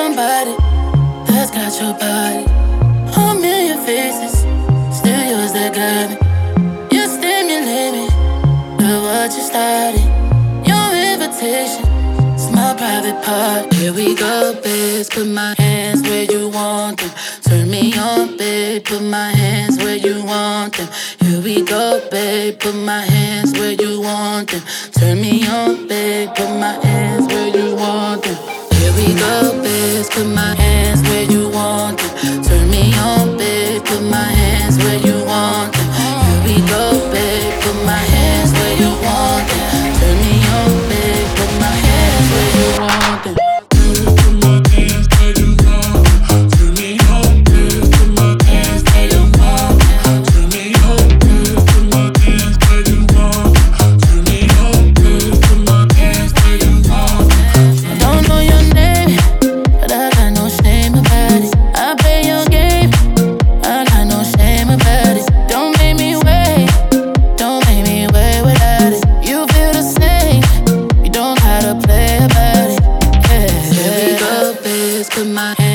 somebody that's got your body. A million faces, still yours that got me. You stimulate me, love what you started. Your invitation, it's my private part. Here we go, babe, put my hands where you want them. Turn me on, babe, put my hands where you want them. Here we go, babe, put my hands where you want them. Turn me on, babe, put my hands where you want them. Here we go, babe, put my hands where you want them. Turn me on, babe, put my hands where you want them. Here we go, babe, put my hands where you want them. Turn me on, babe, put my hands where you want them. Put my